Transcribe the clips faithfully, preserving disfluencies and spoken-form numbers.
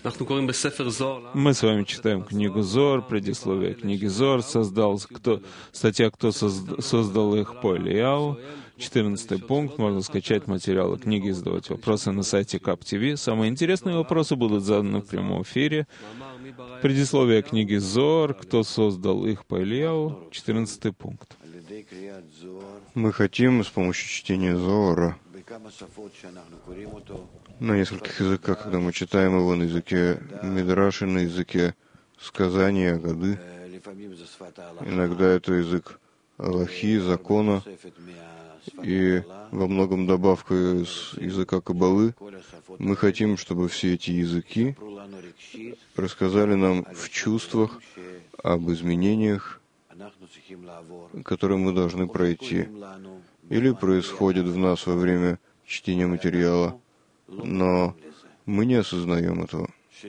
Мы с вами читаем книгу Зоар, предисловие книги Зоар, создал, кто, статья «Кто созд- создал их» по Ильяу. четырнадцатый пункт. Можно скачать материалы книги и задавать вопросы на сайте кап ти ви. Самые интересные вопросы будут заданы в прямом эфире. Предисловие книги Зоар, «Кто создал их» по Ильяу. четырнадцатый пункт. Мы хотим с помощью чтения Зоара на нескольких языках, когда мы читаем его на языке Мидраши, на языке сказания, Агады. Иногда это язык Аллахи, закона, и во многом добавка из языка Каббалы. Мы хотим, чтобы все эти языки рассказали нам в чувствах об изменениях, которые мы должны пройти, или происходят в нас во время чтения материала, но мы не осознаем этого.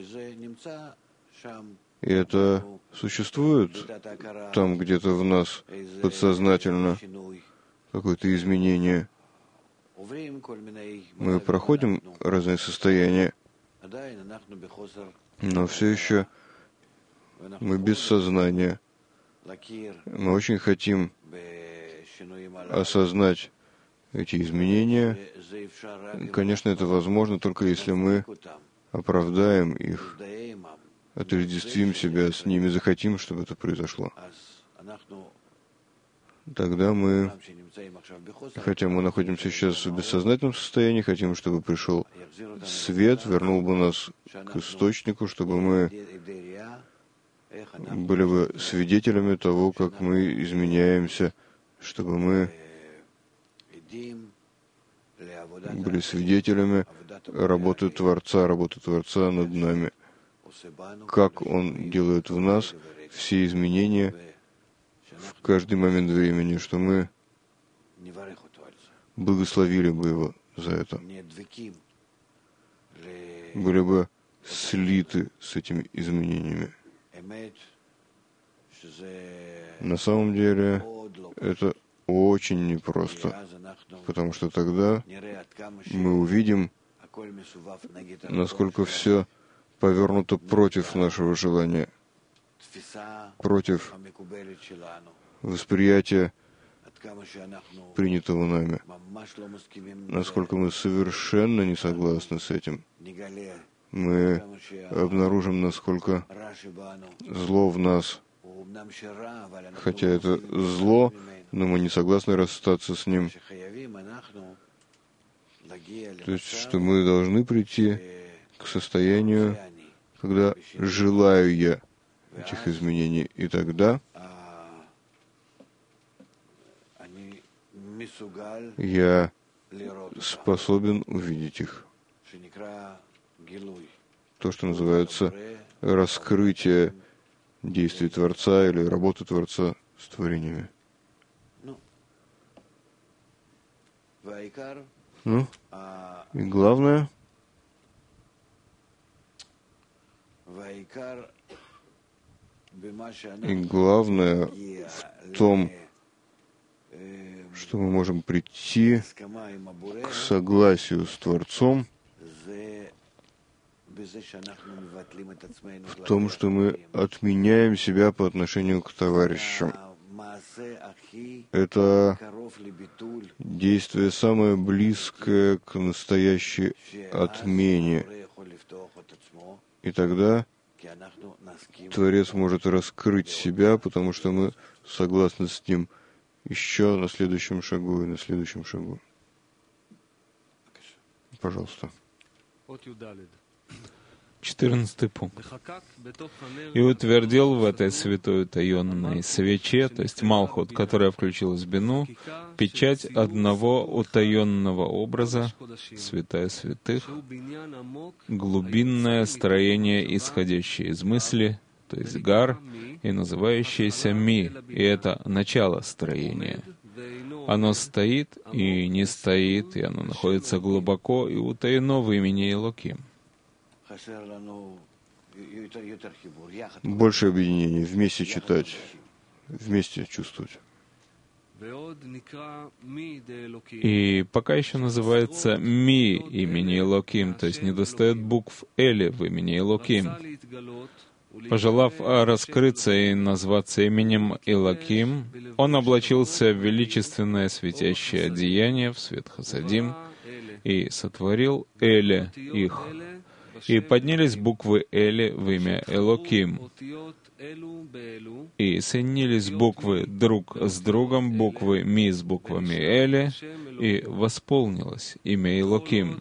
И это существует там где-то в нас подсознательно, какое-то изменение. Мы проходим разные состояния, но все еще мы без сознания. Мы очень хотим осознать эти изменения. Конечно, это возможно только если мы оправдаем их, отождествим себя с ними, захотим, чтобы это произошло. Тогда мы, хотя мы находимся сейчас в бессознательном состоянии, хотим, чтобы пришел свет, вернул бы нас к источнику, чтобы мы были бы свидетелями того, как мы изменяемся, чтобы мы были свидетелями работы Творца, работы Творца над нами, как Он делает в нас все изменения в каждый момент времени, что мы благословили бы Его за это, были бы слиты с этими изменениями. На самом деле, это очень непросто, потому что тогда мы увидим, насколько все повернуто против нашего желания, против восприятия принятого нами, насколько мы совершенно не согласны с этим. Мы обнаружим, насколько зло в нас, хотя это зло, но мы не согласны расстаться с ним. То есть, что мы должны прийти к состоянию, когда желаю я этих изменений, и тогда я способен увидеть их. То, что называется раскрытие действий Творца или работы Творца с творениями. Ну, и главное, и главное в том, что мы можем прийти к согласию с Творцом, в том, что мы отменяем себя по отношению к товарищам. Это действие самое близкое к настоящей отмене. И тогда Творец может раскрыть себя, потому что мы согласны с ним еще на следующем шагу и на следующем шагу. Пожалуйста. четырнадцатый пункт. «И утвердил в этой святой утаенной свече, то есть Малхут, которая включилась в Бину, печать одного утаенного образа, святая святых, глубинное строение, исходящее из мысли, то есть Гар, и называющееся Ми, и это начало строения. Оно стоит и не стоит, и оно находится глубоко и утаено в имени Элоким». Больше объединений, вместе читать, вместе чувствовать. И пока еще называется Ми имени Элоким, то есть недостает букв Эли в имени Элоким. Пожелав раскрыться и назваться именем Элоким, он облачился в величественное светящее одеяние, в свет Хасадим, и сотворил Эли их. И поднялись буквы Эли в имя Элоким. И соединились буквы друг с другом, буквы Ми с буквами Эли, и восполнилось имя Элоким.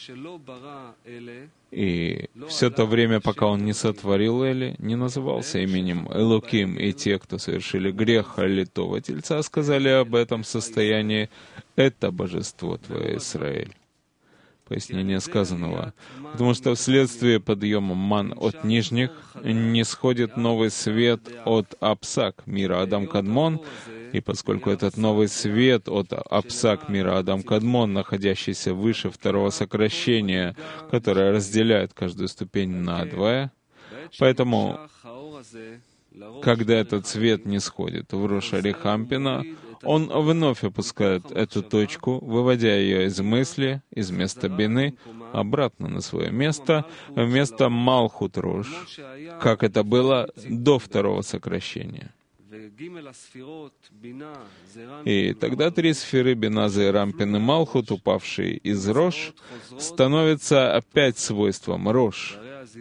И все то время, пока он не сотворил Эли, не назывался именем Элоким, и те, кто совершили грех литого тельца, сказали об этом состоянии: «Это божество твое, Израиль». Пояснение сказанного. Потому что вследствие подъема ман от нижних не сходит новый свет от Апсак, мира Адам-Кадмон, и поскольку этот новый свет от Апсак, мира Адам-Кадмон, находящийся выше второго сокращения, которое разделяет каждую ступень надвое, поэтому, когда этот свет не сходит в Рош Арихампина, он вновь опускает эту точку, выводя ее из мысли, из места бины, обратно на свое место, вместо Малхут Рош, как это было до второго сокращения. И тогда три сферы Бина, Зерампин и Малхут, упавшие из Рош, становятся опять свойством Рош,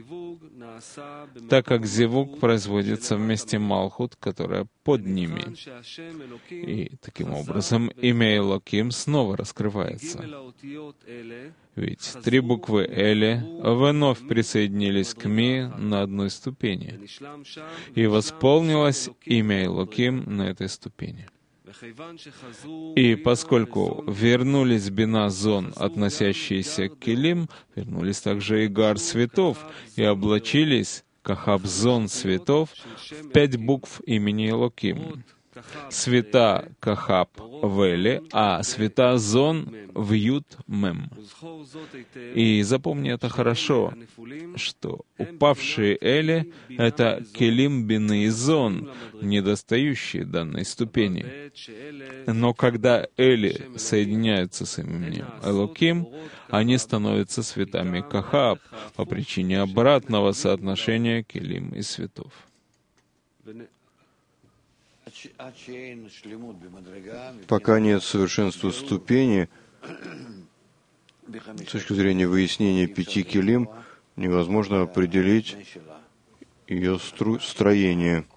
так как зивуг производится вместе Малхут, которая под ними. И таким образом имя Элоким снова раскрывается. Ведь три буквы Эли вновь присоединились к Ми на одной ступени, и восполнилось имя Элоким на этой ступени. И поскольку вернулись Бина Зон, относящиеся к Келим, вернулись также и Гар светов, и облачились Кахаб Зон светов в пять букв имени Элоким. Света Кахаб в Эле, а света Зон в Ют Мем. И запомни это хорошо, что упавшие Эли — это Келим Бины и Зон, недостающие данной ступени. Но когда Эли соединяются с именем Элоким, они становятся светами Кахаб по причине обратного соотношения Келим и светов. Пока нет совершенства ступени, с точки зрения выяснения пяти келим, невозможно определить ее стру- строение,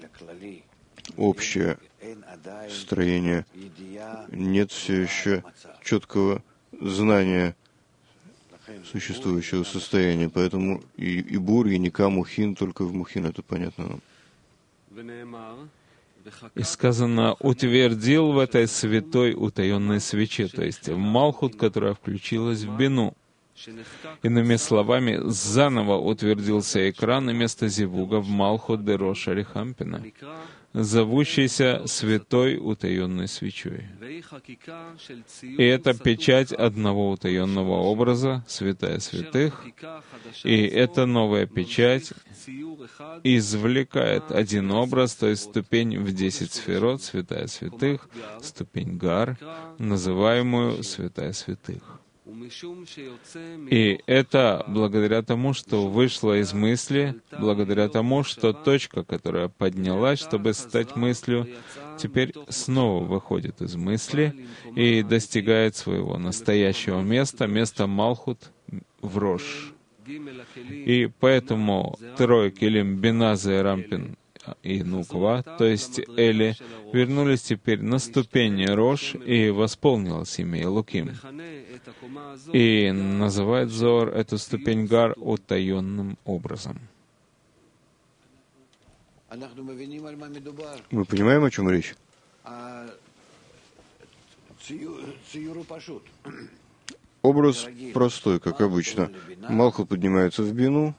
общее строение. Нет все еще четкого знания существующего состояния, поэтому и, и Бур, и Ника, Мухин, только в Мухин это понятно нам. И сказано, утвердил в этой святой утаенной свече, то есть в Малхут, которая включилась в Бину. Иными словами, заново утвердился экран и место зивуга в Малхут де Рош Арихампина, зовущийся святой утаенной свечой. И это печать одного утаенного образа, святая святых, и эта новая печать извлекает один образ, то есть ступень в десять сферот, святая святых, ступень Гар, называемую святая святых. И это благодаря тому, что вышло из мысли, благодаря тому, что точка, которая поднялась, чтобы стать мыслью, теперь снова выходит из мысли и достигает своего настоящего места, места Малхут в Рош. И поэтому трое Келим Бина, Зерампин и Нуква, то есть Эли, вернулись теперь на ступени Рош, и восполнилось имя Элоким. И называет Зоар эту ступень Гар утаенным образом. Мы понимаем, о чем речь? Образ простой, как обычно. Малхут поднимается в Бину,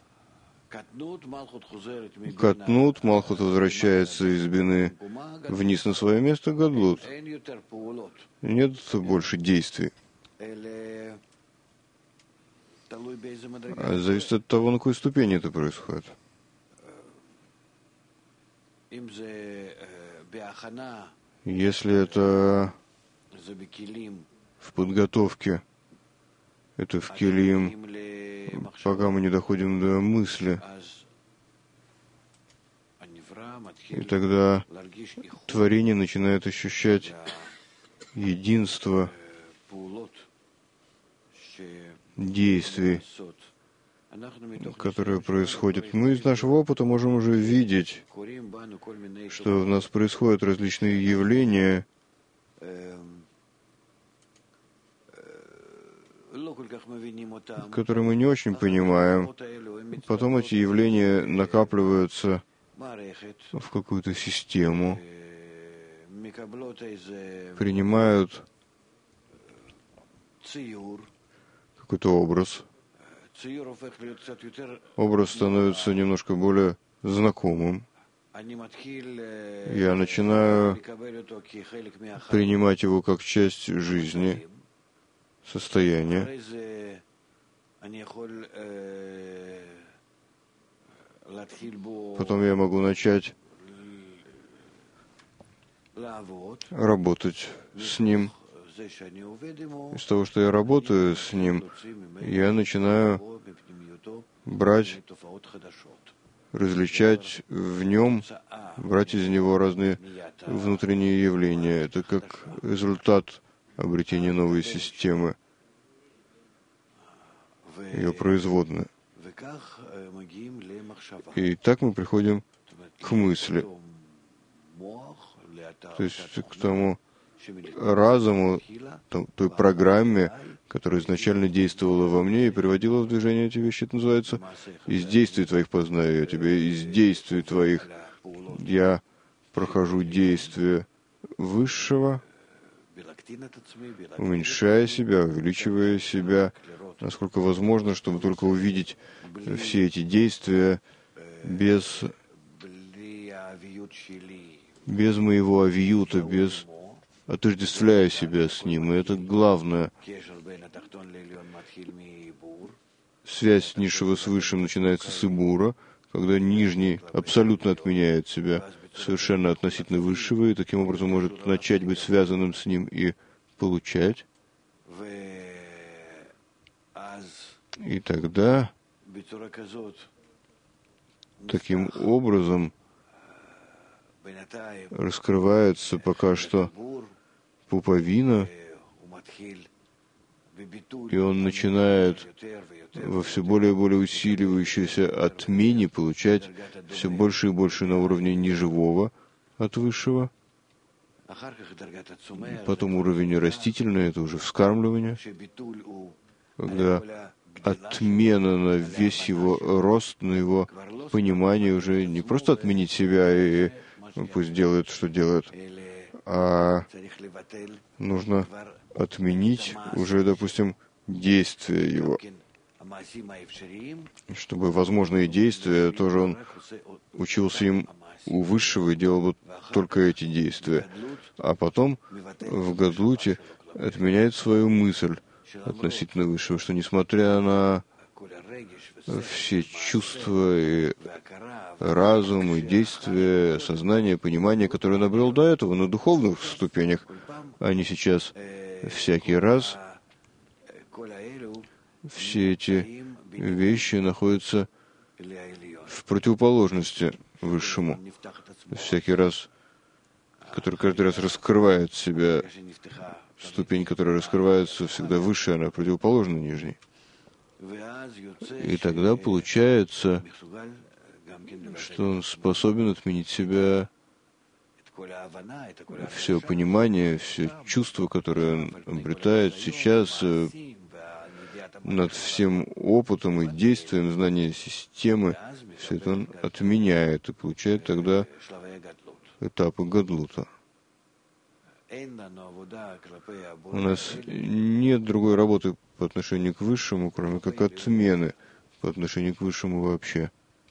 Катнут, Малхут возвращается из Бины вниз на свое место, Гадлут. Нет больше действий. А зависит от того, на какой ступени это происходит. Если это в подготовке, это в келим, пока мы не доходим до мысли, и тогда творение начинает ощущать единство действий, которые происходят. Мы из нашего опыта можем уже видеть, что в нас происходят различные явления, которые мы не очень понимаем. Потом эти явления накапливаются в какую-то систему, принимают какой-то образ. Образ становится немножко более знакомым. Я начинаю принимать его как часть жизни, состояния. Потом я могу начать работать с ним. Из того, что я работаю с ним, я начинаю брать, различать в нем, брать из него разные внутренние явления. Это как результат обретения новой системы, ее производная. И так мы приходим к мысли, то есть к тому разуму, той программе, которая изначально действовала во мне и приводила в движение эти вещи. Это называется «из действий твоих познаю я тебя», из действий твоих я прохожу действия высшего, уменьшая себя, увеличивая себя, насколько возможно, чтобы только увидеть все эти действия без, без моего авиюта, без отождествляя себя с ним. И это главное. Связь низшего с высшим начинается с ибура, когда нижний абсолютно отменяет себя совершенно относительно высшего, и таким образом может начать быть связанным с ним и получать. И тогда таким образом раскрывается пока что пуповина, и он начинает во все более и более усиливающейся отмене получать все больше и больше на уровне неживого от высшего. Потом уровень растительный, это уже вскармливание, когда отмена на весь его рост, на его понимание уже не просто отменить себя и ну, пусть делает, что делает, а нужно отменить уже, допустим, действия его, чтобы возможные действия тоже он учился им у высшего и делал вот только эти действия. А потом в Гадлуте отменяет свою мысль относительно высшего, что несмотря на все чувства и разум, и действия, сознание, понимание, которое он обрел до этого на духовных ступенях, они сейчас всякий раз, все эти вещи находятся в противоположности высшему. Всякий раз, который каждый раз раскрывает себя, ступень, которая раскрывается, всегда выше, она противоположна нижней. И тогда получается, что он способен отменить себя, все понимание, все чувства, которые он обретает сейчас, над всем опытом и действием знания системы, все это он отменяет и получает тогда этапы Гадлута. У нас нет другой работы по отношению к высшему, кроме как отмены по отношению к высшему вообще.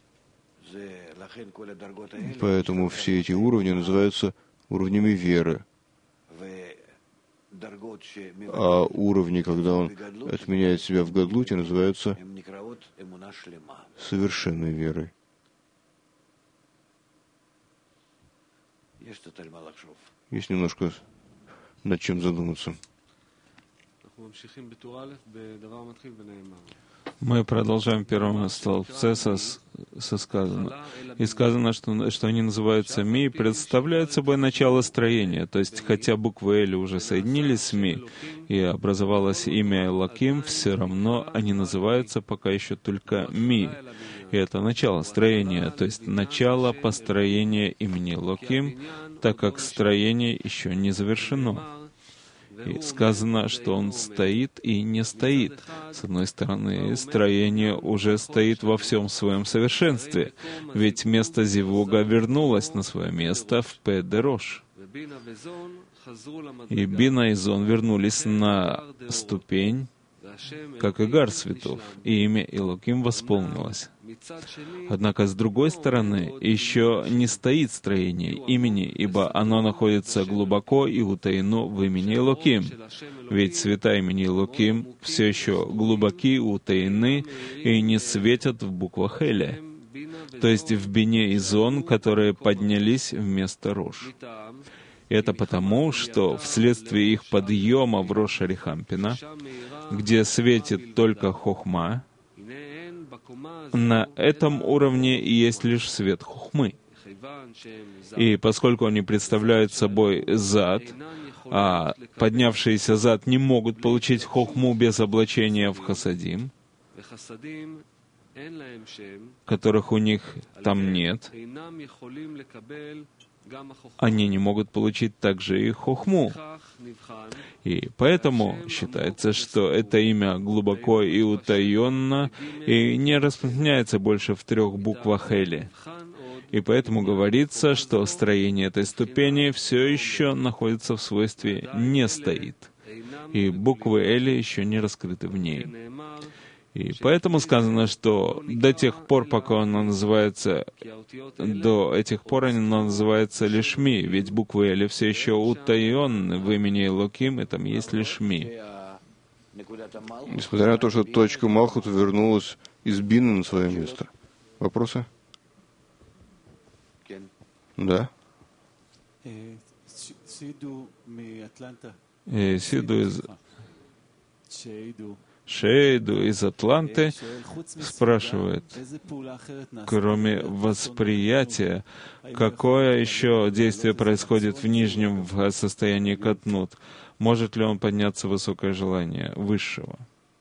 Поэтому все эти уровни называются уровнями веры. А уровни, когда он отменяет себя в Гадлуте, называются совершенной верой. Есть немножко над чем задуматься. Мы продолжаем в первом столбце со, со сказано. И сказано, что, что они называются Ми, представляют собой начало строения. То есть, хотя буквы Эли уже соединились с Ми, и образовалось имя Элоким, все равно они называются пока еще только Ми. И это начало строения, то есть начало построения имени Элоким, так как строение еще не завершено. И сказано, что он стоит и не стоит. С одной стороны, строение уже стоит во всем своем совершенстве, ведь место Зивуга вернулось на свое место в Пе-де-Рош. И Бина и Зон вернулись на ступень, как и Гар Светов, и имя Элоким восполнилось. Однако, с другой стороны, еще не стоит строение имени, ибо оно находится глубоко и утаено в имени Элоким. Ведь цвета имени Элоким все еще глубоки, утаены и не светят в буквах Эля, то есть в Бине и Зон, которые поднялись вместо Рош. Это потому, что вследствие их подъема в Рош Арихампина, где светит только Хохма, на этом уровне есть лишь свет Хохмы. И поскольку они представляют собой зад, а поднявшиеся зад не могут получить Хохму без облачения в Хасадим, которых у них там нет, они не могут получить также и Хохму. И поэтому считается, что это имя глубоко и утаенно, и не распространяется больше в трех буквах Эли. И поэтому говорится, что строение этой ступени все еще находится в свойстве «не стоит», и буквы Эли еще не раскрыты в ней. И поэтому сказано, что до тех пор, пока она называется, до этих пор она называется лишь Ми, ведь буквы Эли все еще утаенны в имени Элоким, и там есть лишь Ми. Несмотря на то, что точка Малхут вернулась из Бины на свое место. Вопросы? Да? И Сиду из... Шейду из Атланты спрашивает, кроме восприятия, какое еще действие происходит в нижнем в состоянии катнут? Может ли он подняться в высокое желание высшего?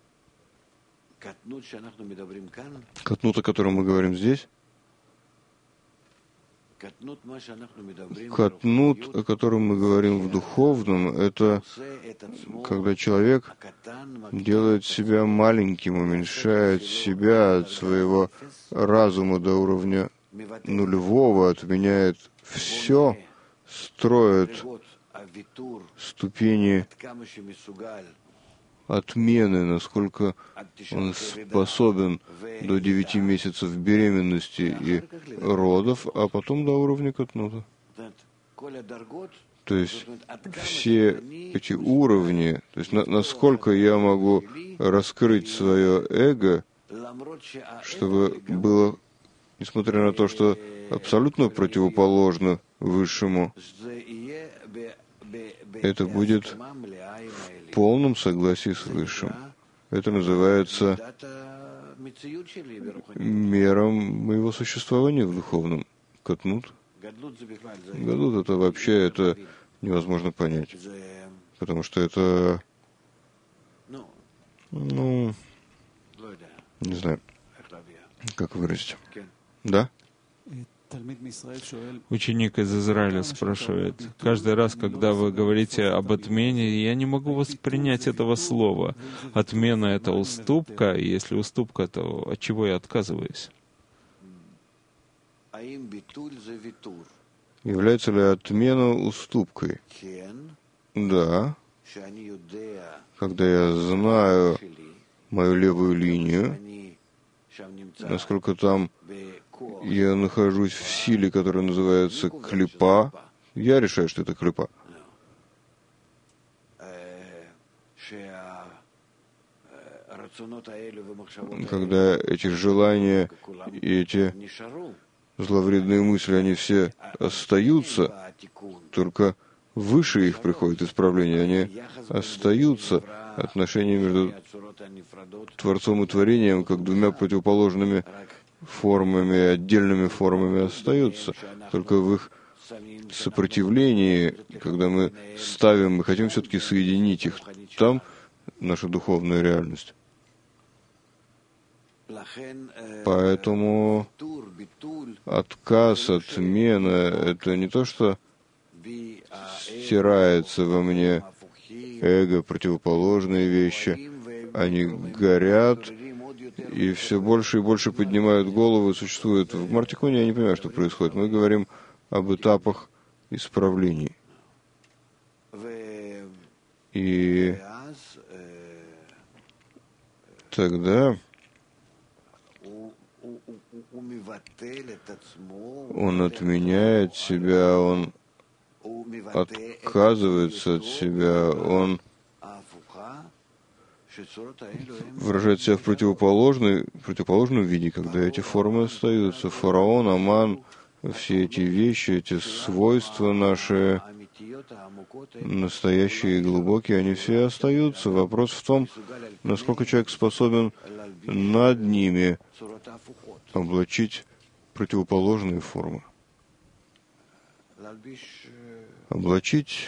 Катнут, о котором мы говорим здесь? Катнут, о котором мы говорим в духовном, это когда человек делает себя маленьким, уменьшает себя от своего разума до уровня нулевого, отменяет все, строит ступени отмены, насколько он способен до девяти месяцев беременности и родов, а потом до уровня катнута. То есть все эти уровни, то есть на, насколько я могу раскрыть свое эго, чтобы было, несмотря на то, что абсолютно противоположно высшему, это будет в полном согласии с Высшим. Это называется мером моего существования в духовном. Катнут. Гадут — это вообще это невозможно понять. Потому что это, ну, не знаю, как выразить. Да? Ученик из Израиля спрашивает, каждый раз, когда вы говорите об отмене, я не могу воспринять этого слова. Отмена — это уступка, и если уступка, то от чего я отказываюсь? Является ли отмена уступкой? Да. Когда я знаю мою левую линию, насколько там я нахожусь в силе, которая называется клипа, я решаю, что это клипа. Когда эти желания и эти зловредные мысли, они все остаются, только выше их приходит исправление, они остаются. Отношения между Творцом и Творением, как двумя противоположными формами, отдельными формами остаются. Только в их сопротивлении, когда мы ставим, мы хотим все-таки соединить их, там наша духовная реальность. Поэтому отказ, отмена — это не то, что стирается во мне эго, противоположные вещи. Они горят и все больше и больше поднимают голову, существуют. В Мартиконе я не понимаю, что происходит. Мы говорим об этапах исправлений. И тогда он отменяет себя, он отказывается от себя, он выражает себя в противоположной, противоположном виде, когда эти формы остаются. Фараон, Аман, все эти вещи, эти свойства наши, настоящие и глубокие, они все остаются. Вопрос в том, насколько человек способен над ними облачить противоположные формы. Облачить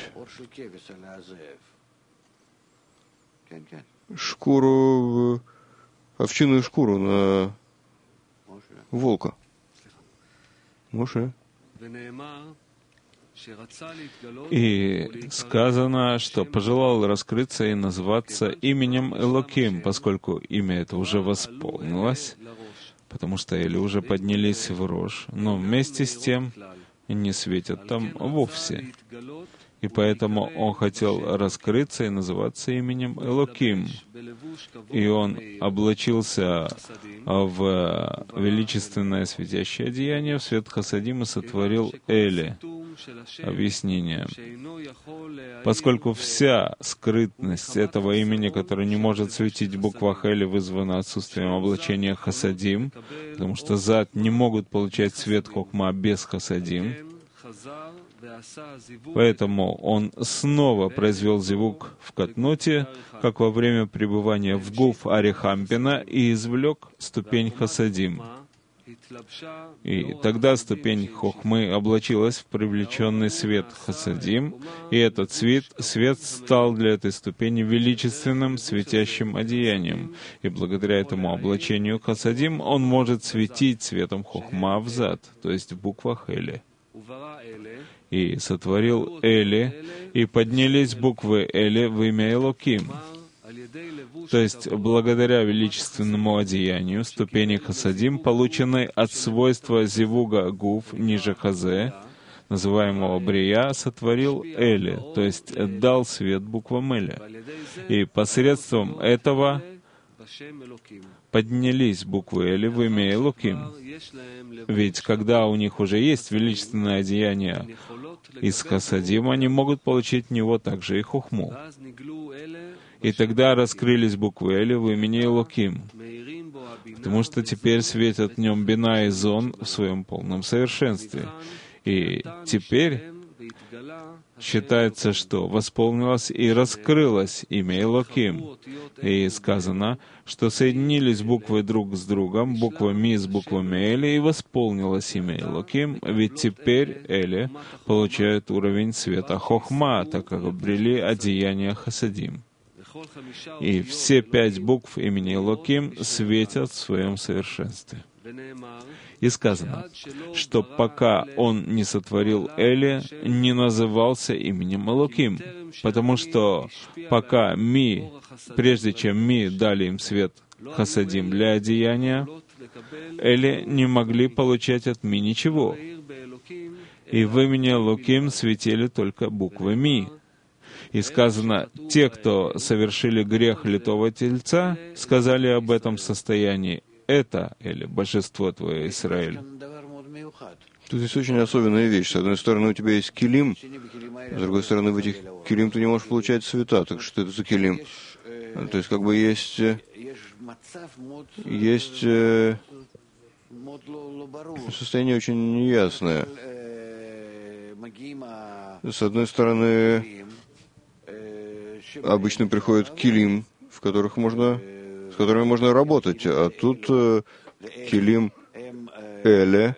шкуру, овчинную шкуру на волка. Моше. И сказано, что пожелал раскрыться и назваться именем Элоким, поскольку имя это уже восполнилось, потому что Эли уже поднялись в рожь, но вместе с тем не светят там вовсе. И поэтому он хотел раскрыться и называться именем Элоким. И он облачился в величественное светящее одеяние, в свет Хасадим, и сотворил Эли. Объяснение. Поскольку вся скрытность этого имени, которое не может светить в буквах Эли, вызвана отсутствием облачения Хасадим, потому что Зат не могут получать свет Хохма без Хасадим, поэтому он снова произвел зивук в Катнуте, как во время пребывания в Гуф Арихампина, и извлек ступень Хасадим. И тогда ступень Хохмы облачилась в привлеченный свет Хасадим, и этот свет, свет стал для этой ступени величественным светящим одеянием. И благодаря этому облачению Хасадим он может светить светом Хохма в Зат, то есть в буквах Эли. И сотворил Эли, и поднялись буквы Эли в имя Элоким. То есть, благодаря величественному одеянию, ступени Хасадим, полученной от свойства Зивуга Гуф ниже Хазе, называемого Брия, сотворил Эли, то есть дал свет буквам Эли. И посредством этого поднялись буквы Эли в имя Элоким. Ведь когда у них уже есть величественное одеяние из Хасадим, они могут получить в него также и Хохму. И тогда раскрылись буквы Эли в имени Элоким, потому что теперь светят в нем Бина и Зон в своем полном совершенстве. И теперь считается, что восполнилось и раскрылось имя Элоким. И сказано, что соединились буквы друг с другом, буква Ми с буквами Эли, и восполнилось имя Элоким, ведь теперь Эли получают уровень света Хохма, так как обрели одеяние Хасадим. И все пять букв имени Элоким светят в своем совершенстве. И сказано, что пока он не сотворил Эли, не назывался именем Элоким, потому что пока Ми, прежде чем Ми дали им свет Хасадим для одеяния, Эли не могли получать от Ми ничего. И в имени Элоким светили только буквы Ми. И сказано, те, кто совершили грех литого тельца, сказали об этом состоянии, это, или божество твое, Израиль. Тут есть очень особенная вещь. С одной стороны, у тебя есть килим, с другой стороны, в этих килим ты не можешь получать цвета. Так что это за килим? То есть, как бы есть, есть Состояние очень неясное. С одной стороны, обычно приходят килим, в которых можно, с которыми можно работать, а тут килим Эле,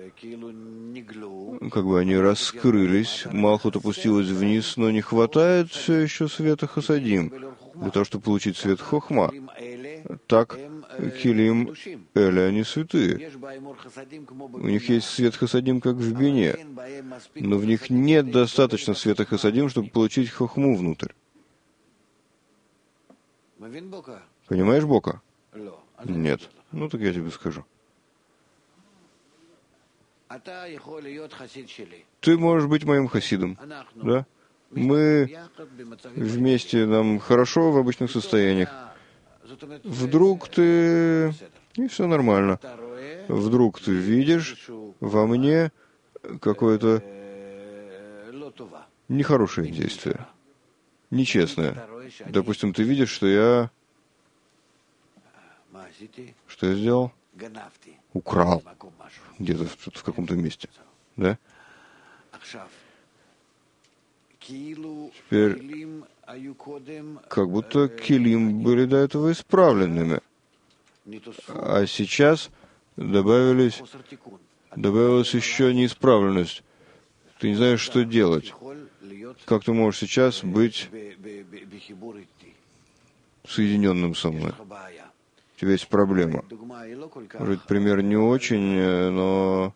как бы они раскрылись, Малхут опустилась вниз, но не хватает все еще света Хасадим для того, чтобы получить свет Хохма. Так, килим Эле, они святые. У них есть свет Хасадим, как в Бине, но в них нет достаточно света Хасадим, чтобы получить Хохму внутрь. Понимаешь, Бока? Нет. Ну, так я тебе скажу. Ты можешь быть моим хасидом, да? Мы вместе, нам хорошо в обычных состояниях. Вдруг ты... И все нормально. Вдруг ты видишь во мне какое-то нехорошее действие, нечестное. Допустим, ты видишь, что я... Что я сделал? Украл. Где-то в, в каком-то месте. Да? Теперь, как будто килим были до этого исправленными. А сейчас добавились, добавилась еще неисправленность. Ты не знаешь, что делать. Как ты можешь сейчас быть соединенным со мной? У тебя есть проблема. Может быть, пример не очень, но...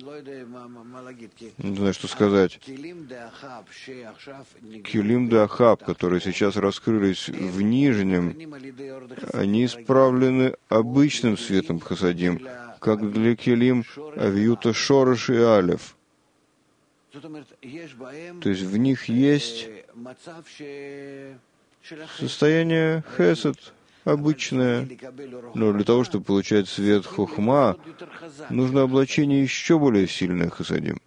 Не знаю, что сказать. Килим да Ахаб, которые сейчас раскрылись в нижнем, они исправлены обычным светом Хасадим, как для килим Авиюта Шорош и Алев. То есть в них есть состояние хесед, обычное, но для того, чтобы получать свет хохма, нужно облачение еще более сильное хасадим.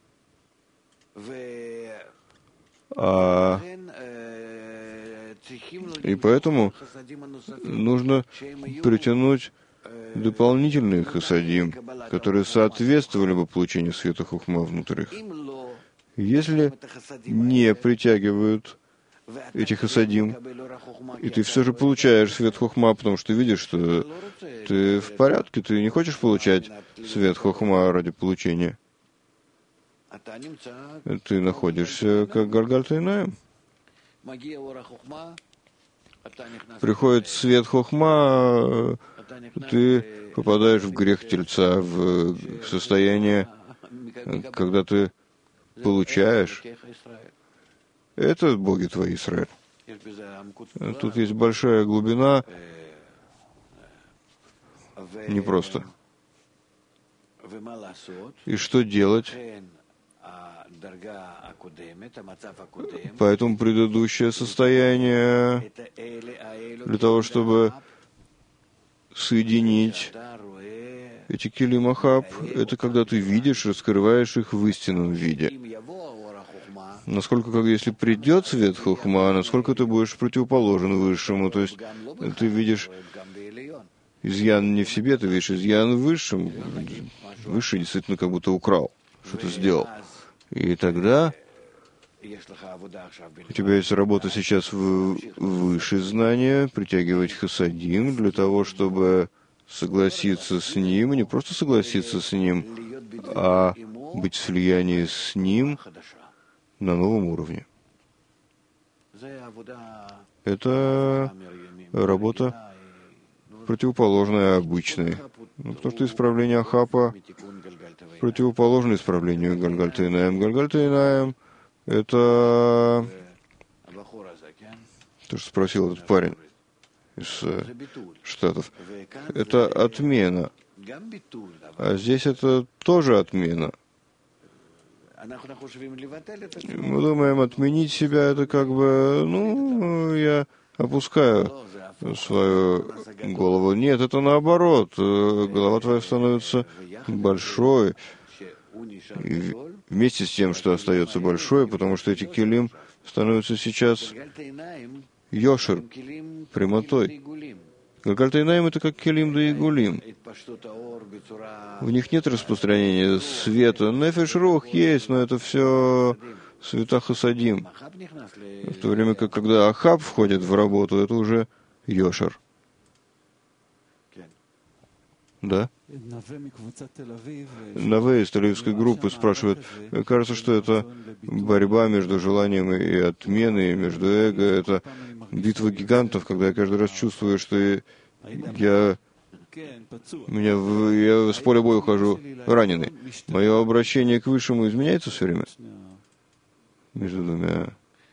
А... И поэтому нужно притянуть дополнительные хасадим, которые соответствовали бы получению света хохма внутрь их. Если не притягивают этих хасадим, и ты все же получаешь свет хохма, потому что ты видишь, что ты в порядке, ты не хочешь получать свет хохма ради получения. Ты находишься как Галгаль Тейнаим. Приходит свет хохма, ты попадаешь в грех тельца, в состояние, когда ты получаешь. Это боги твои, Израиль. Тут есть большая глубина, непросто. И что делать? Поэтому предыдущее состояние, для того, чтобы соединить эти килим Ахаб, это когда ты видишь, раскрываешь их в истинном виде. Насколько, как если придет свет хохма, насколько ты будешь противоположен высшему. То есть ты видишь изъян не в себе, ты видишь изъян в высшем. Высший действительно как будто украл, что-то сделал. И тогда у тебя есть работа сейчас в выше знания, притягивать хасадим для того, чтобы согласиться с ним, и не просто согласиться с ним, а быть в слиянии с ним на новом уровне. Это работа противоположная обычной. Ну, потому что исправление Ахапа противоположно исправлению Галгаль Тейнаим. Галгаль Тейнаим — это то, что спросил этот парень из Штатов. Это отмена. А здесь это тоже отмена. Мы думаем, отменить себя, это как бы, ну, я опускаю свою голову. Нет, это наоборот. Голова твоя становится большой. И вместе с тем, что остается большой, потому что эти килим становятся сейчас йошер, прямотой. Галгальта-Инаим — это как Келим да Игулим. В них нет распространения света. Нефеш Рух есть, но это все света Хасадим. В то время как, когда Ахаб входит в работу, это уже Йошер. Да? Наве из Тель-Авивской группы спрашивает, кажется, что это борьба между желанием и отменой, между эго, это битва гигантов, когда я каждый раз чувствую, что я, меня в, я с поля боя ухожу раненый. Мое обращение к Высшему изменяется все время? Между двумя.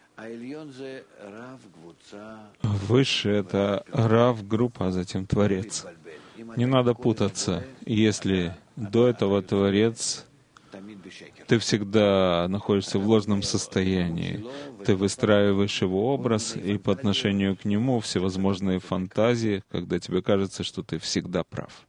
Выше — это Рав группа, а затем Творец. Не надо путаться. Если до этого Творец, ты всегда находишься в ложном состоянии. Ты выстраиваешь его образ, и по отношению к нему всевозможные фантазии, когда тебе кажется, что ты всегда прав.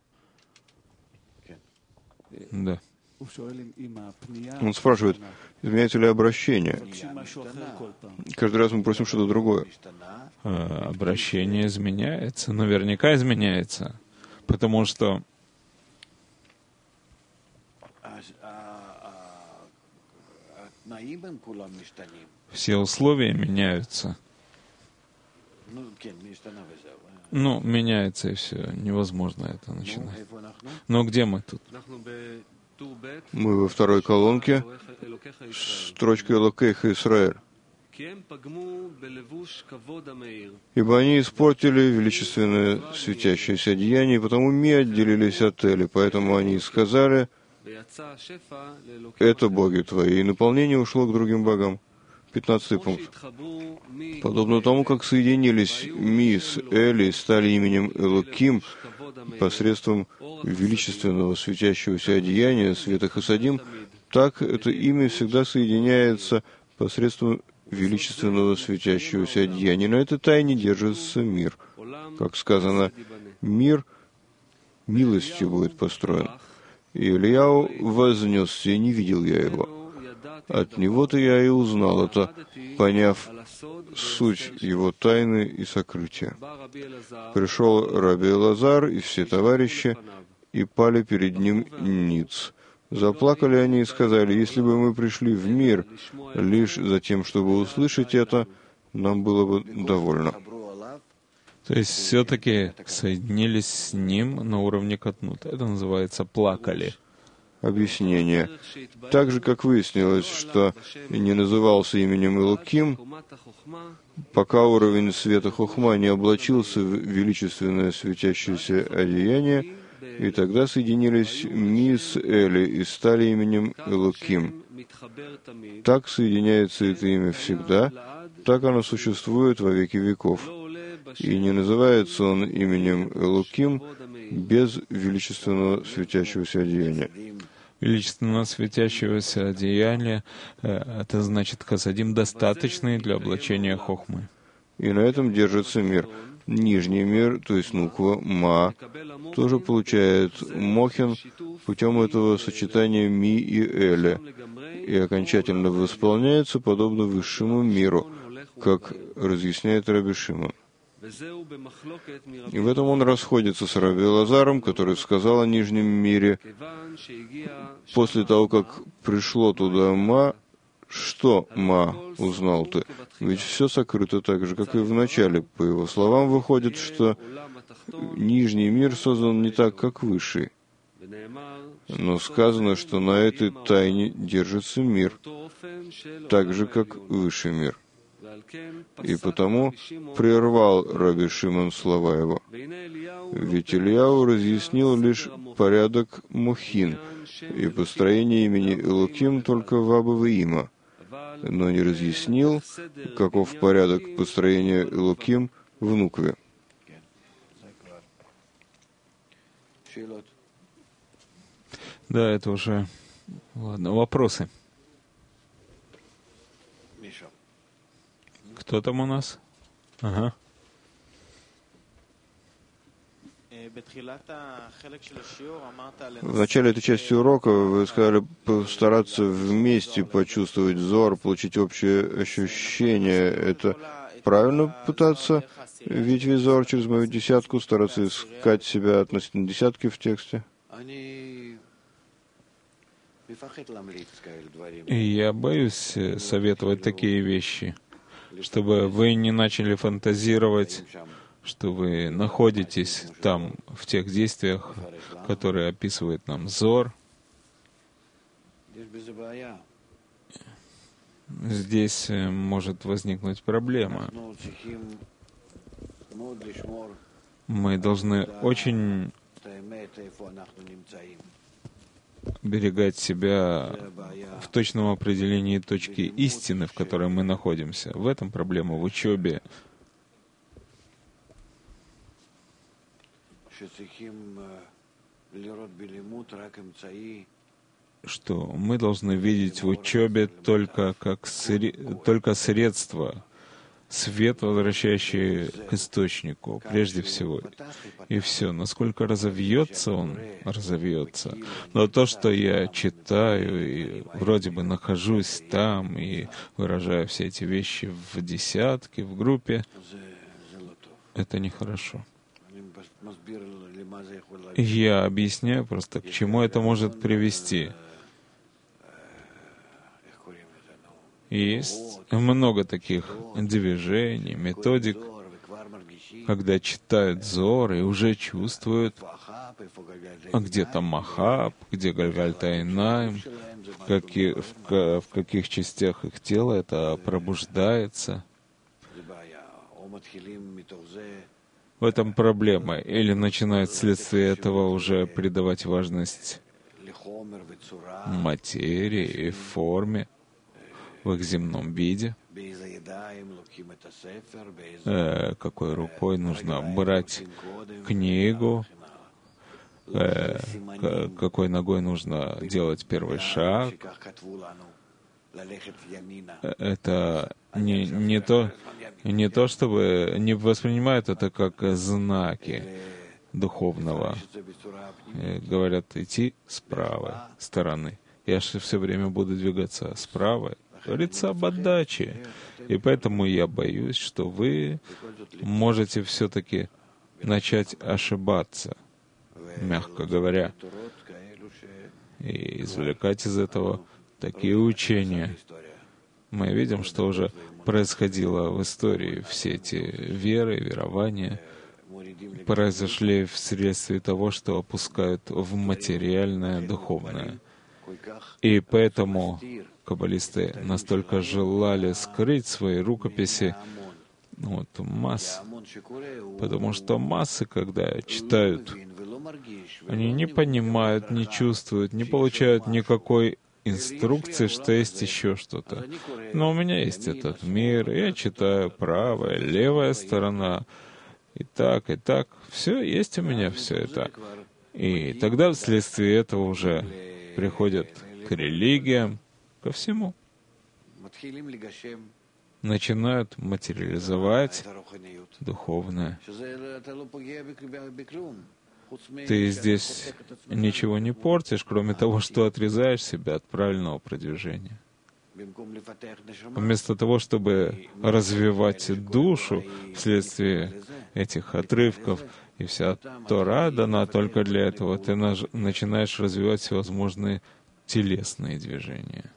Да. Он спрашивает, изменяется ли обращение? Каждый раз мы просим что-то другое. Обращение изменяется, наверняка изменяется, потому что все условия меняются. Ну, меняется и все. Невозможно это начинать. Но где мы тут? Мы во второй колонке, строчка Элокейха Исраэль. Ибо они испортили величественное светящееся одеяние, и потому ми отделились от Эли. Поэтому они сказали, это боги твои, и наполнение ушло к другим богам. Пятнадцатый пункт. Подобно тому, как соединились ми с Эли и стали именем Элоким посредством величественного светящегося одеяния, света Хасадим, так это имя всегда соединяется посредством величественного светящегося одеяния. На этой тайне держится мир. Как сказано, мир милостью будет построен. И Ильяу вознесся, и не видел я его. От него-то я и узнал это, поняв суть его тайны и сокрытия. Пришел Раби Элазар и все товарищи, и пали перед ним ниц. Заплакали они и сказали, если бы мы пришли в мир лишь за тем, чтобы услышать это, нам было бы довольно. То есть все-таки соединились с ним на уровне катнут. Это называется плакали. Объяснение. Так же, как выяснилось, что не назывался именем Элоким, пока уровень света Хохма не облачился в величественное светящееся одеяние, и тогда соединились ми с Эли и стали именем Элоким. Так соединяется это имя всегда, так оно существует во веки веков. И не называется он именем Элоким без величественного светящегося одеяния. Величественно светящегося одеяния, это значит хасадим, достаточный для облачения хохмы. И на этом держится мир. Нижний мир, то есть нуква, ма, тоже получает мохин путем этого сочетания ми и эля, и окончательно восполняется подобно высшему миру, как разъясняет Раби Шимон. И в этом он расходится с Раби Элазаром, который сказал о нижнем мире, после того, как пришло туда ма, что ма узнал ты? Ведь все сокрыто так же, как и в начале. По его словам, выходит, что нижний мир создан не так, как высший. Но сказано, что на этой тайне держится мир, так же, как высший мир. И потому прервал Раби Шимон слова его. Ведь Ильяу разъяснил лишь порядок Мухин и построение имени Элоким только в Абаваима, но не разъяснил, каков порядок построения Элоким в Нукве. Да, это уже... Ладно, вопросы. Кто там у нас? Ага. В начале этой части урока вы сказали постараться вместе почувствовать зор, получить общее ощущение. Это правильно пытаться видеть Зоар через мою десятку, стараться искать себя относительно десятки в тексте? И я боюсь советовать такие вещи, чтобы вы не начали фантазировать, что вы находитесь там, в тех действиях, которые описывает нам Зор. Здесь может возникнуть проблема. Мы должны очень берегать себя в точном определении точки истины, в которой мы находимся. В этом проблема в учебе. Что мы должны видеть в учебе только как сре... только средство, свет, возвращающий к источнику, прежде всего. И все. Насколько разовьется он, разовьется. Но то, что я читаю, и вроде бы нахожусь там, и выражаю все эти вещи в десятке, в группе, это нехорошо. Я объясняю просто, к чему это может привести. Есть много таких движений, методик, когда читают Зор и уже чувствуют, а где там Махаб, где Гальгальта-Эйнаим, в, каки, в, в каких частях их тела это пробуждается. В этом проблема. Или начинают вследствие этого уже придавать важность материи и форме в их земном виде. Э, какой рукой нужно брать книгу, э, какой ногой нужно делать первый шаг. Это не, не, то, не то, чтобы не воспринимают это как знаки духовного. Говорят, идти с правой стороны. Я же все время буду двигаться с правой. Говорится об отдаче. И поэтому я боюсь, что вы можете все-таки начать ошибаться, мягко говоря, и извлекать из этого такие учения. Мы видим, что уже происходило в истории. Все эти веры, верования произошли вследствие того, что опускают в материальное, духовное. И поэтому каббалисты настолько желали скрыть свои рукописи от масс, потому что массы, когда читают, они не понимают, не чувствуют, не получают никакой инструкции, что есть еще что-то. Но у меня есть этот мир, я читаю правая, левая сторона, и так, и так. Все, есть у меня все это. И тогда вследствие этого уже приходят к религиям, ко всему. Начинают материализовать духовное. Ты здесь ничего не портишь, кроме того, что отрезаешь себя от правильного продвижения. Вместо того, чтобы развивать душу вследствие этих отрывков, и вся Тора дана только для этого, ты начинаешь развивать всевозможные телесные движения.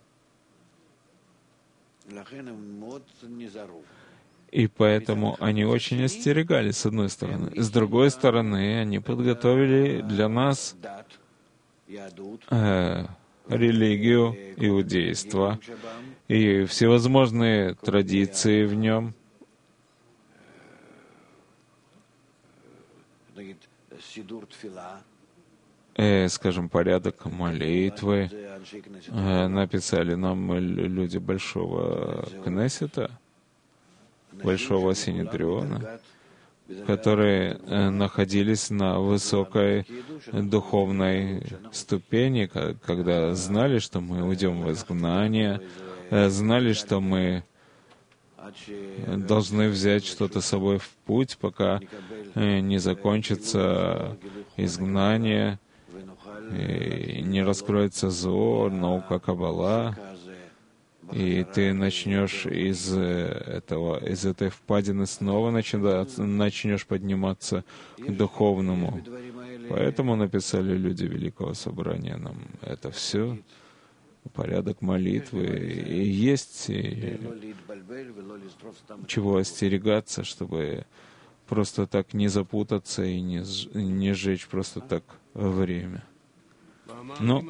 И поэтому они очень остерегались, с одной стороны. С другой стороны, они подготовили для нас э, религию, иудейство и всевозможные традиции в нем. Э, скажем, порядок молитвы. Э, написали нам люди Большого Кнессета, Большого Синедриона, которые э, находились на высокой духовной ступени, когда знали, что мы уйдем в изгнание, э, знали, что мы должны взять что-то с собой в путь, пока э, не закончится изгнание, и не раскроется Зор, наука Каббала. И ты начнешь из этого, из этой впадины снова начинать, начнешь подниматься к духовному. Поэтому написали люди Великого Собрания нам это все. Порядок молитвы и есть, и чего остерегаться, чтобы просто так не запутаться и не, не сжечь просто так время. Но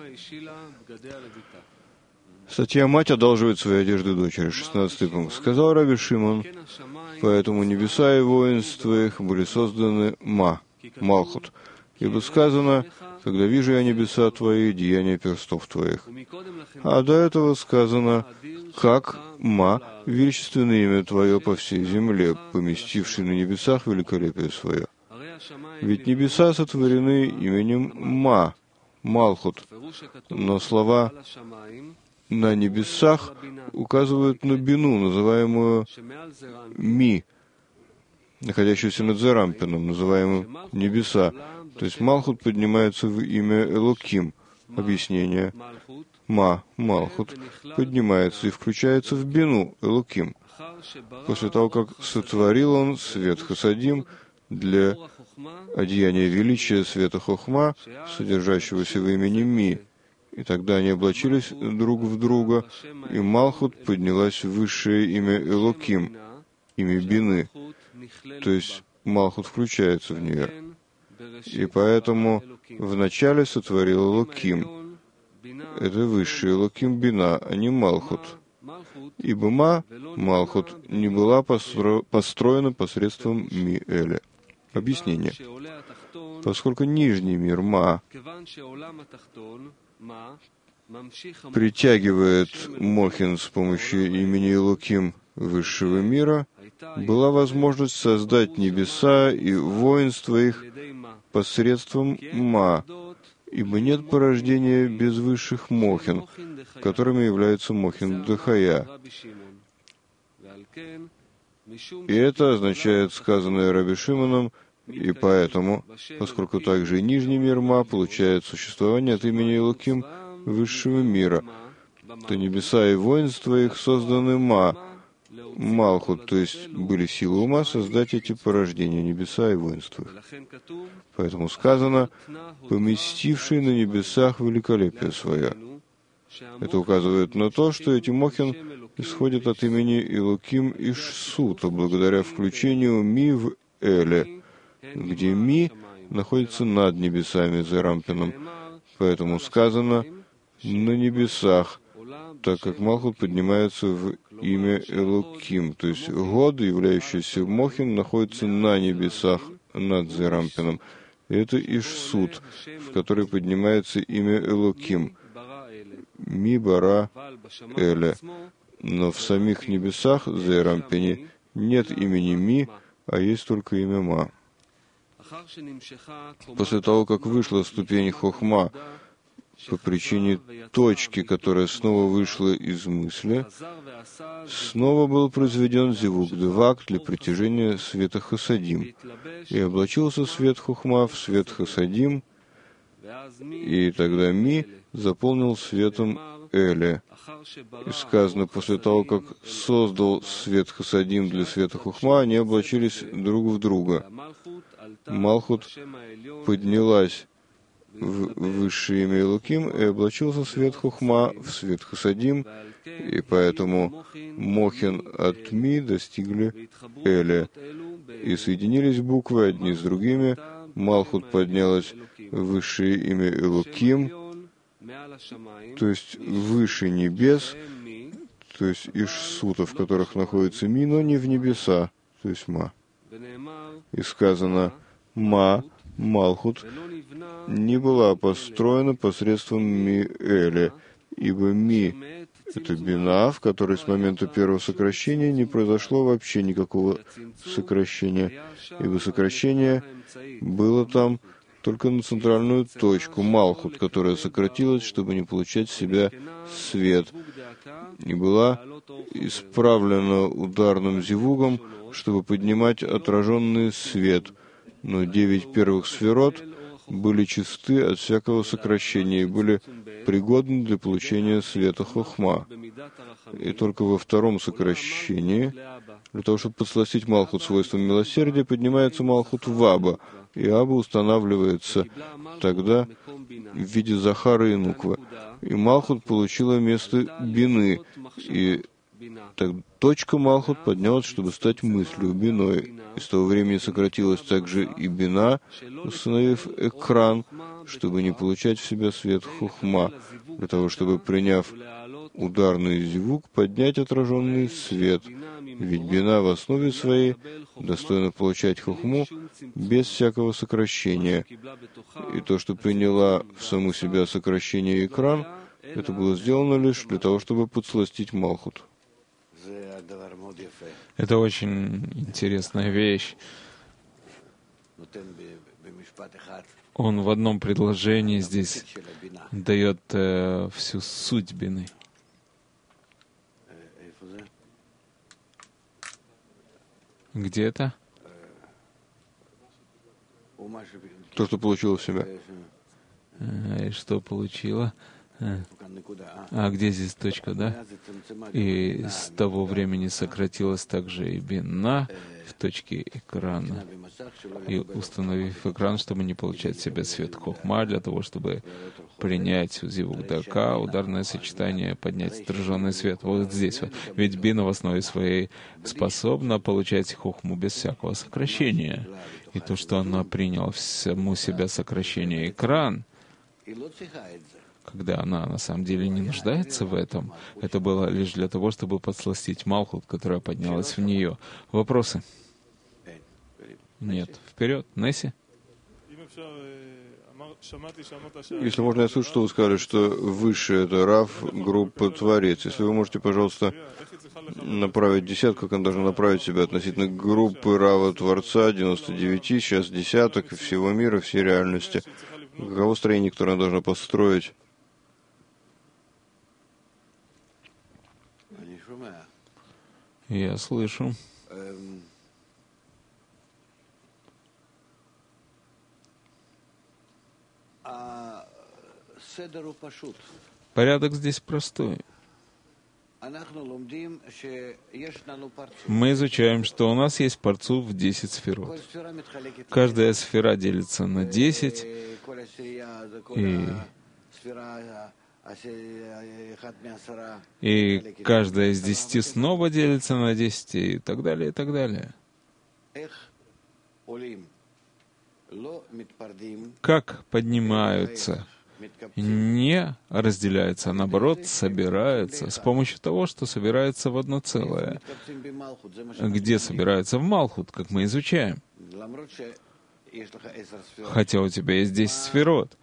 статья «Мать одалживает свои одежды дочери», шестнадцатый пункт. Сказал Раби Шимон, поэтому небеса и воинства их были созданы Ма, Малхут. Ибо сказано, когда вижу я небеса твои, деяния перстов твоих. А до этого сказано, как Ма, величественное имя твое по всей земле, поместивший на небесах великолепие свое. Ведь небеса сотворены именем Ма, Малхут, но слова на небесах указывают на бину, называемую Ми, находящуюся над Зерампином, называемую небеса. То есть Малхут поднимается в имя Элоким. Объяснение. Ма, Малхут, поднимается и включается в бину, Элоким. После того, как сотворил он свет Хасадим для одеяния величия света Хохма, содержащегося в имени Ми. И тогда они облачились друг в друга, и Малхут поднялась в высшее имя Элоким, имя Бины. То есть Малхут включается в нее. И поэтому вначале сотворил Элоким. Это высший Элоким Бина, а не Малхут. Ибо Ма, Малхут, не была постро... построена посредством Ми-Эля. Объяснение. Поскольку нижний мир Ма притягивает Мохин с помощью имени Элоким высшего мира, была возможность создать небеса и воинство их посредством Ма, ибо нет порождения без высших Мохин, которыми является Мохин Дахая. И это означает сказанное Раби Шимоном, и поэтому, поскольку также и нижний мир Ма получает существование от имени Элоким высшего мира, то небеса и воинства их созданы Ма, Малхут, то есть были силы ума создать эти порождения, небеса и воинства. Поэтому сказано, поместивший на небесах великолепие свое. Это указывает на то, что эти Мохин исходят от имени Элоким и Шсута, благодаря включению Ми в Эле, где Ми находится над небесами Зерампином. Поэтому сказано «на небесах», так как Малхут поднимается в имя Элоким, то есть год, являющийся Мохин, находится на небесах над Зерампином. И это Ишсут, в который поднимается имя Элоким, Ми Бара Эле. Но в самих небесах Зерампине нет имени Ми, а есть только имя Ма. После того, как вышла ступень Хохма по причине точки, которая снова вышла из мысли, снова был произведен зивук девак для притяжения света Хасадим, и облачился свет Хохма в свет Хасадим, и тогда Ми заполнил светом Эле. И сказано, после того, как создал свет Хасадим для света Хохма, они облачились друг в друга. Малхут поднялась в высшее имя Элоким и облачился свет Хохма в свет Хасадим, и поэтому Мохин от Ми достигли Эля, и соединились буквы одни с другими. Малхут поднялась в высшее имя Элоким, то есть выше небес, то есть Ишсута, в которых находится Ми, но не в небеса, то есть Ма. И сказано, Ма, Малхут, не была построена посредством Ми-Эля, ибо Ми — это Бина, в которой с момента первого сокращения не произошло вообще никакого сокращения, ибо сокращение было там только на центральную точку, Малхут, которая сократилась, чтобы не получать в себя свет, и была исправлена ударным зивугом, чтобы поднимать отраженный свет. Но девять первых сферот были чисты от всякого сокращения и были пригодны для получения света хохма. И только во втором сокращении, для того, чтобы подсластить Малхут свойством милосердия, поднимается Малхут в Аба, и Аба устанавливается тогда в виде Захара и Нуквы. И Малхут получила место Бины, и так, точка Малхут поднялась, чтобы стать мыслью, биной. И с того времени сократилась также и бина, установив экран, чтобы не получать в себя свет хухма, для того, чтобы, приняв ударный звук, поднять отраженный свет. Ведь бина в основе своей достойна получать хухму без всякого сокращения. И то, что приняла в саму себя сокращение экран, это было сделано лишь для того, чтобы подсластить Малхут. Это очень интересная вещь. Он в одном предложении здесь дает э, всю суть бины. Где это? То, что получило в себя. И что получила? А где здесь точка, да? И с того времени сократилась также и бина в точке экрана. И установив экран, чтобы не получать в себя свет хохма, для того, чтобы принять зивук дака, ударное сочетание, поднять отраженный свет. Вот здесь вот. Ведь бина в основе своей способна получать хохму без всякого сокращения. И то, что она приняла в саму себя сокращение экран, когда она на самом деле не нуждается в этом, это было лишь для того, чтобы подсластить Малхут, которая поднялась в нее. Вопросы? Нет. Вперед. Несси? Если можно, я слышу, что вы сказали, что выше это Рав, группа Творец. Если вы можете, пожалуйста, направить десятку, как она должна направить себя относительно группы Рава Творца, девяносто девять, сейчас десяток, всего мира, всей реальности. Каково строение, которое она должна построить? Я слышу. Порядок здесь простой. Мы изучаем, что у нас есть парцуф в десять сферот. Каждая сфера делится на десять, и, и каждая из десяти снова делится на десять, и так далее, и так далее. Как поднимаются, не разделяются, а наоборот собираются с помощью того, что собирается в одно целое. Где собираются? В Малхут, как мы изучаем. Хотя у тебя есть десять сферот.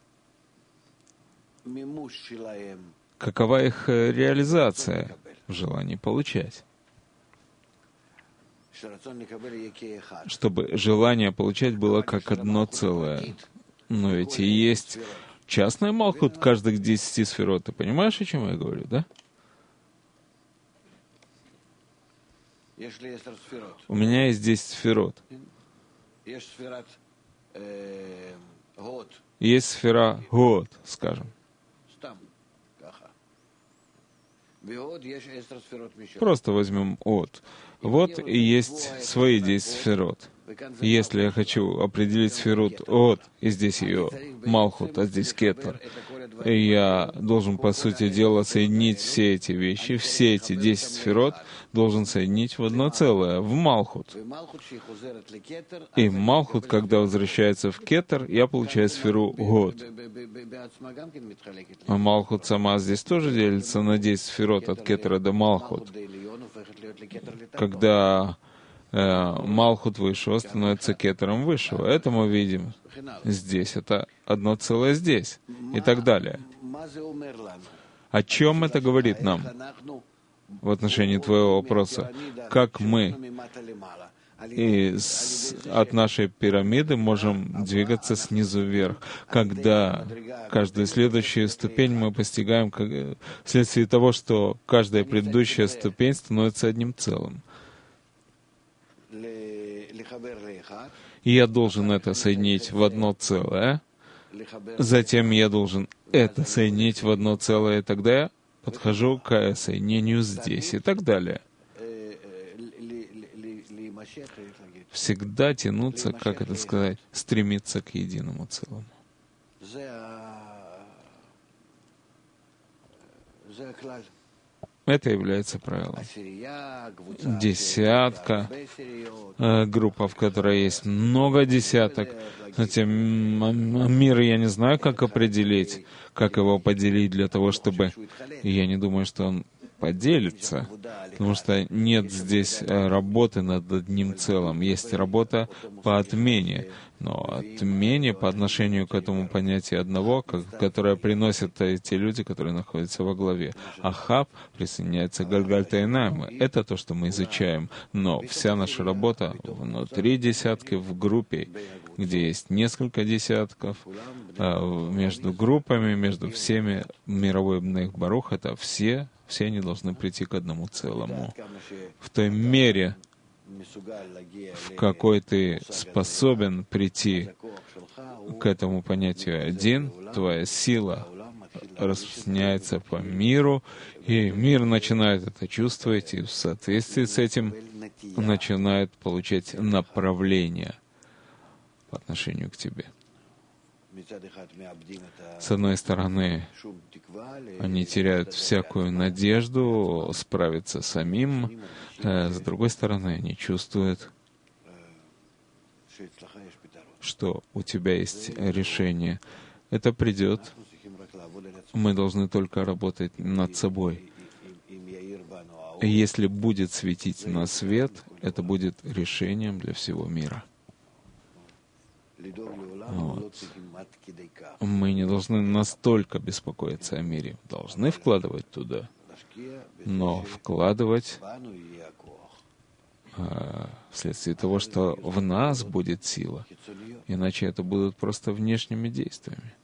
Какова их реализация в желании получать? Чтобы желание получать было как одно целое. Но ведь и есть частный Малхут каждых десяти сферот. Ты понимаешь, о чем я говорю, да? У меня есть десять сферот. Есть сфера Год, скажем. Просто возьмем от. Вот и есть свои десять сферот. Если я хочу определить сферу от, и здесь ее Малхут, а здесь Кетер, и я должен, по сути дела, соединить все эти вещи, все эти десять сферот, должен соединить в одно целое, в Малхут. И Малхут, когда возвращается в Кетер, я получаю сферу Год. А Малхут сама здесь тоже делится на десять сферот от Кетера до Малхут. Когда Малхут высшего становится кетером высшего. Это мы видим здесь. Это одно целое здесь. И так далее. О чем это говорит нам в отношении твоего вопроса? Как мы из, от нашей пирамиды можем двигаться снизу вверх, когда каждую следующую ступень мы постигаем как, вследствие того, что каждая предыдущая ступень становится одним целым. и я должен это соединить в одно целое, затем я должен это соединить в одно целое, и тогда я подхожу к соединению здесь и так далее. Всегда тянуться, как это сказать, стремиться к единому целому. Это является правилом. Десятка, э, группа, в которой есть много десяток. Затем мир я не знаю, как определить, как его поделить для того, чтобы... Я не думаю, что он поделится, потому что нет здесь работы над одним целым. Есть работа по отмене, но отмене по отношению к этому понятию одного, которое приносят те люди, которые находятся во главе. Ахав присоединяется к Гальгальта-Эйнайму. Это то, что мы изучаем. Но вся наша работа внутри десятки, в группе, где есть несколько десятков, между группами, между всеми, мировой Бнех Барух, это все, все они должны прийти к одному целому. В той мере, в какой ты способен прийти к этому понятию один, твоя сила распространяется по миру, и мир начинает это чувствовать, и в соответствии с этим начинает получать направление по отношению к тебе. С одной стороны, они теряют всякую надежду справиться самим, с другой стороны, они чувствуют, что у тебя есть решение. Это придет. Мы должны только работать над собой. Если будет светить на свет, это будет решением для всего мира. Вот. Мы не должны настолько беспокоиться о мире. Должны вкладывать туда, но вкладывать а, вследствие того, что в нас будет сила. Иначе это будут просто внешними действиями.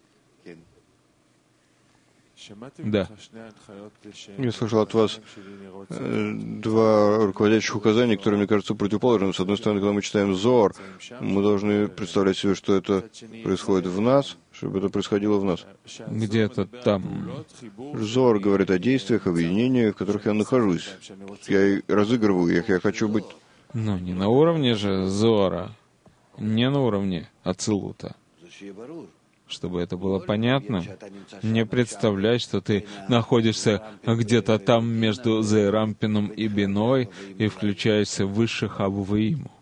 Да. Я слышал от вас э, два руководящих указания, которые, мне кажется, противоположны. С одной стороны, когда мы читаем Зоар, мы должны представлять себе, что это происходит в нас, чтобы это происходило в нас. Где-то там. Зоар говорит о действиях, объединениях, в которых я нахожусь. Я разыгрываю их, я хочу быть... Ну, не на уровне же Зоара, не на уровне Ацилута. Чтобы это было понятно, не представляй, что ты находишься где-то там между Зейрампином и Биной и включаешься в высших Абваиму.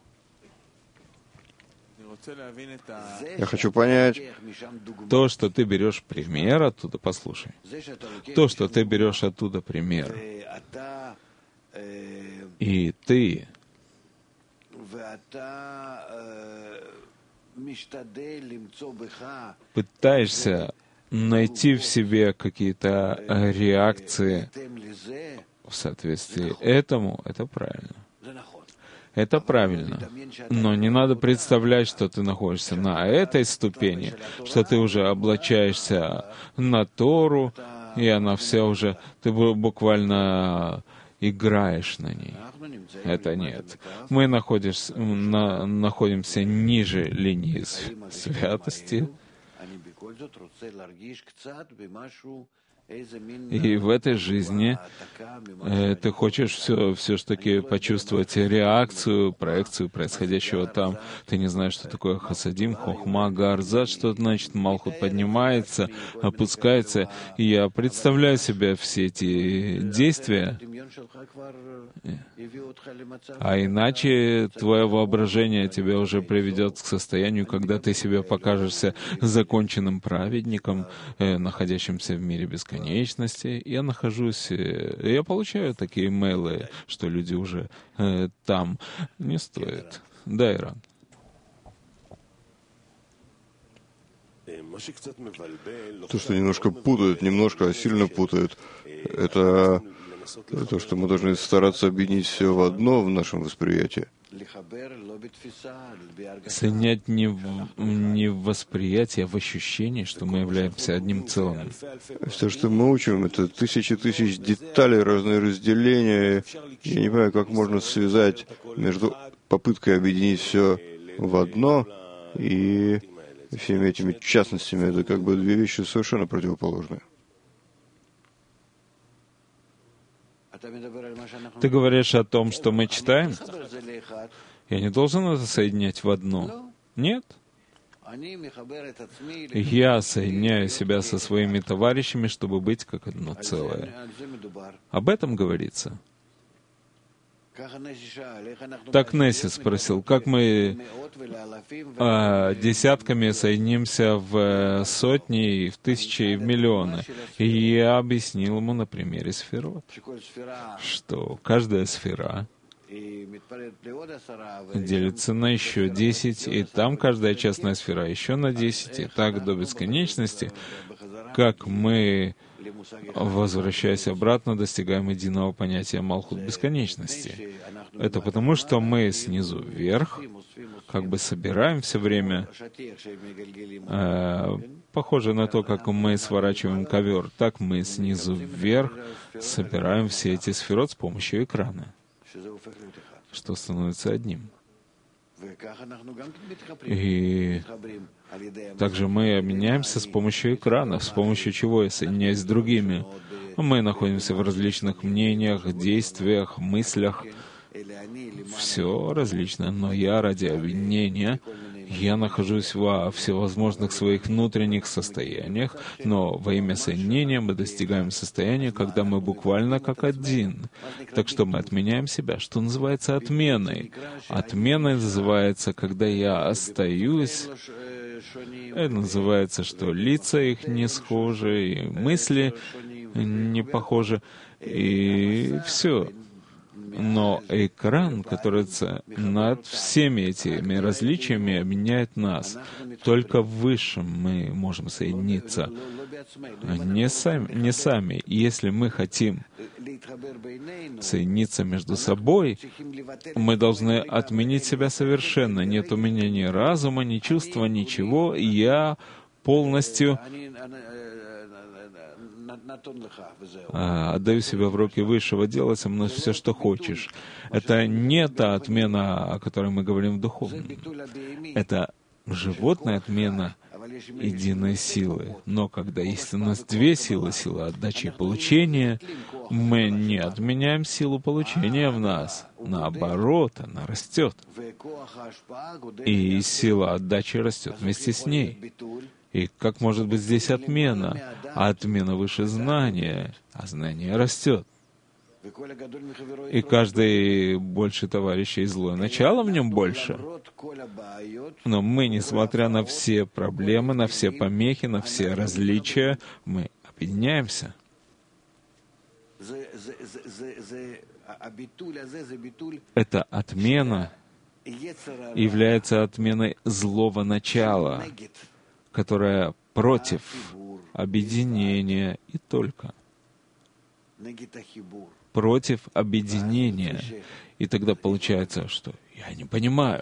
Я хочу понять. То, что ты берешь пример оттуда, послушай. То, что ты берешь оттуда пример. И ты пытаешься найти в себе какие-то реакции в соответствии этому, это правильно. Это правильно. Но не надо представлять, что ты находишься на этой ступени, что ты уже облачаешься на Тору, и она вся уже... Ты буквально играешь на ней. Это нет. Мы находишь, на, находимся ниже линии святости. И в этой жизни э, ты хочешь все, все ж таки почувствовать реакцию, проекцию происходящего там. Ты не знаешь, что такое хасадим, хохма, гарзат, что значит малхут поднимается, опускается. И я представляю себе все эти действия. А иначе твое воображение тебя уже приведет к состоянию, когда ты себе покажешься законченным праведником, э, находящимся в мире бесконечности. Я нахожусь, я получаю такие имейлы, что люди уже э, там. Не стоит. Да, Иран. То, что немножко путает, немножко, а сильно путает, это то, что мы должны стараться объединить все в одно в нашем восприятии. Соединять не в, не в восприятии, а в ощущении, что мы являемся одним целым. Все, что мы учим, это тысячи тысяч деталей, разные разделения. Я не понимаю, как можно связать между попыткой объединить все в одно, и всеми этими частностями это как бы две вещи совершенно противоположные. Ты говоришь о том, что мы читаем? Я не должен это соединять в одно. Нет. Я соединяю себя со своими товарищами, чтобы быть как одно целое. Об этом говорится. Так Несси спросил, как мы э, десятками соединимся в сотни, и в тысячи, и в миллионы. И я объяснил ему на примере сферот, что каждая сфера делится на еще десять, и там каждая частная сфера еще на десять, и так до бесконечности, как мы, возвращаясь обратно, достигаем единого понятия Малхут бесконечности. Это потому, что мы снизу вверх как бы собираем все время, э, похоже на то, как мы сворачиваем ковер, так мы снизу вверх собираем все эти сферот с помощью экрана, что становится одним. И также мы обменяемся с помощью экрана, с помощью чего я соединяюсь с другими. Мы находимся в различных мнениях, действиях, мыслях. Все различное, но я ради объединения, я нахожусь во всевозможных своих внутренних состояниях, но во имя соединения мы достигаем состояния, когда мы буквально как один. Так что мы отменяем себя, что называется отменой. Отменой называется, когда я остаюсь, это называется, что лица их не схожи, и мысли не похожи, и все. Но экран, который над всеми этими различиями объединяет нас. Только в высшем мы можем соединиться. Не сами, не сами. Если мы хотим соединиться между собой, мы должны отменить себя совершенно. Нет у меня ни разума, ни чувства, ничего. Я полностью а, отдаю себя в руки Высшего, делай со мной все, что хочешь. Это не та отмена, о которой мы говорим в духовном. Это животная отмена единой силы. Но когда есть у нас две силы, сила отдачи и получения, мы не отменяем силу получения в нас. Наоборот, она растет. И сила отдачи растет вместе с ней. И как может быть здесь отмена? А отмена выше знания, а знание растет. И каждый больше товарищей злое начало в нем больше. Но мы, несмотря на все проблемы, на все помехи, на все различия, мы объединяемся. Эта отмена является отменой злого начала, которая против объединения и только. Против объединения. И тогда получается, что я не понимаю.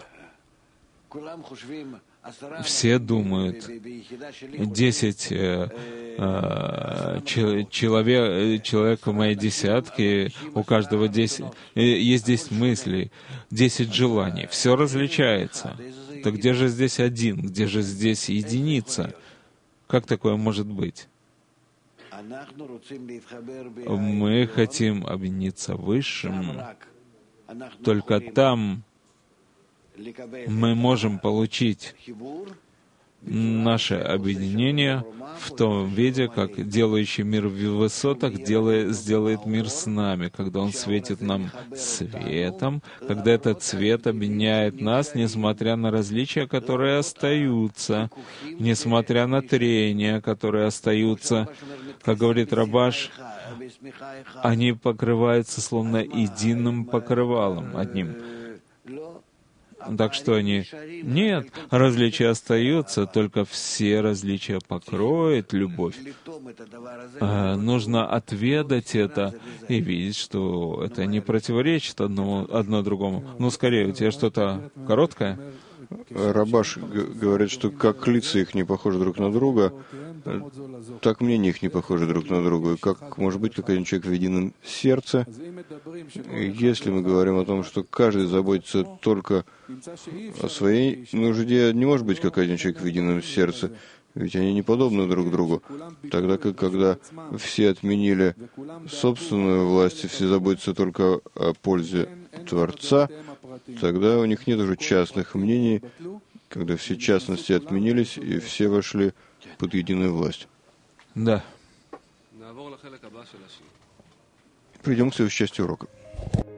Все думают, десять э, э, человек, человек в моей десятке, у каждого десять, э, есть десять мыслей, десять желаний, все различается. Так где же здесь один, где же здесь единица? Как такое может быть? Мы хотим объединиться Высшим. Только там мы можем получить наше объединение в том виде, как делающий мир в высотах делает, сделает мир с нами, когда Он светит нам светом, когда этот свет объединяет нас, несмотря на различия, которые остаются, несмотря на трения, которые остаются. Как говорит Рабаш, они покрываются словно единым покрывалом одним. Так что они... Нет, различия остаются, только все различия покроет любовь. А нужно отведать это и видеть, что это не противоречит одному, одно другому. Ну, скорее, у тебя что-то короткое? Рабаш г- говорит, что как лица их не похожи друг на друга, так мнения их не похожи друг на друга. И как может быть как один человек в едином сердце, если мы говорим о том, что каждый заботится только о своей нужде, не может быть как один человек в едином сердце, ведь они не подобны друг другу. Тогда как когда все отменили собственную власть и все заботятся только о пользе Творца, тогда у них нет уже частных мнений, когда все частности отменились и все вошли под единую власть. Да. Перейдем к следующей части урока.